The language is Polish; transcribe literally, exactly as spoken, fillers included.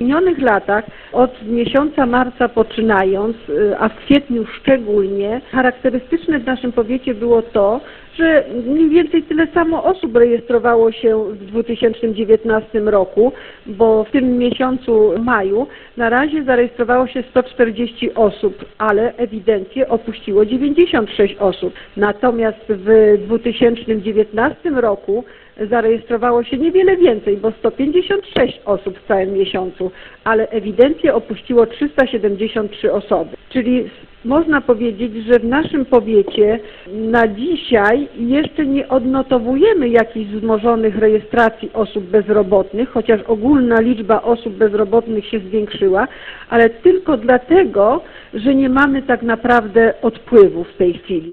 minionych latach, od miesiąca marca poczynając, a w kwietniu szczególnie, charakterystyczne w naszym powiecie było to, że mniej więcej tyle samo osób rejestrowało się w dwa tysiące dziewiętnastym roku, bo w tym miesiącu maju na razie zarejestrowało się sto czterdzieści osób, ale ewidencję opuściło dziewięćdziesiąt sześć osób. Natomiast w dwa tysiące dziewiętnastym roku zarejestrowało się niewiele więcej, bo sto pięćdziesiąt sześć osób w całym miesiącu, ale ewidencję opuściło trzysta siedemdziesiąt trzy osoby. Czyli można powiedzieć, że w naszym powiecie na dzisiaj jeszcze nie odnotowujemy jakichś wzmożonych rejestracji osób bezrobotnych, chociaż ogólna liczba osób bezrobotnych się zwiększyła, ale tylko dlatego, że nie mamy tak naprawdę odpływów w tej chwili.